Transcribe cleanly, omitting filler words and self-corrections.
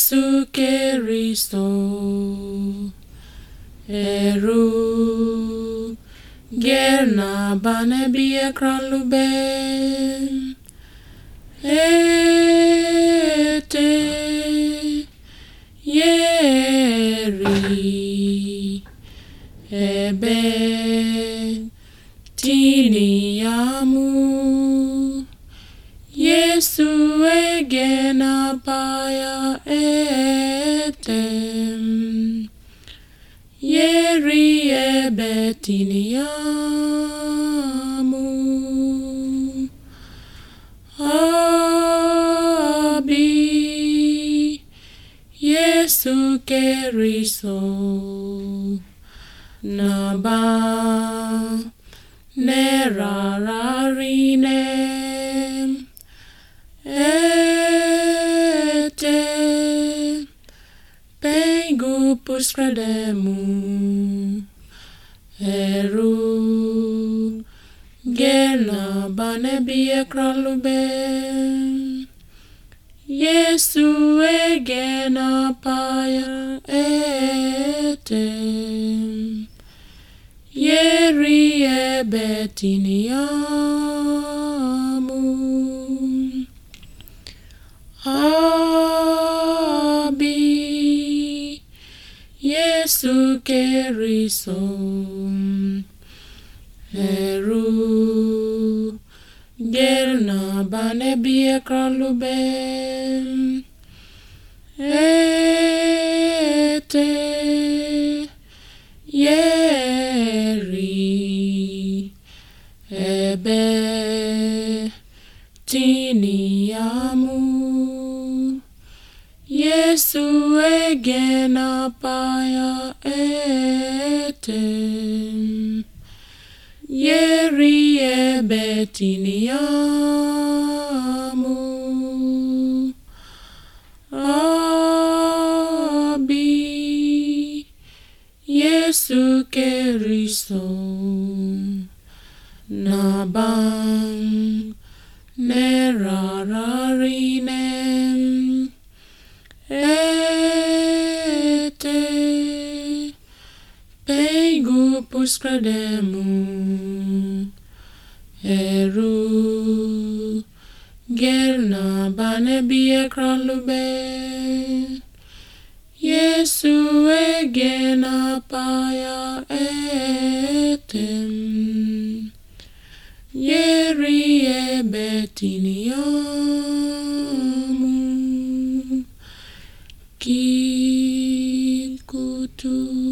Yesu Kristo eru gerna bane bie kralube ete yeri ebe tiniamu Yesu egena paya etem yeri ebe tiniamu abi Yesu Kristo naba nerararine ete pengu puskredemu eru gena bane bie kralube Yesu egena paya etem yeri ebe tiniamu abi Yesu Kristo eru gerna bane bie kralube ete yeri ebe tiniamu Yesu egena paya etem yeri ebe tiniamu abi Yesu Kristo nabang nerararinem ete pengu puskredemu eru gerna bane bie kralube Yesu egena paya etem yeri ebe tiniamu kikutu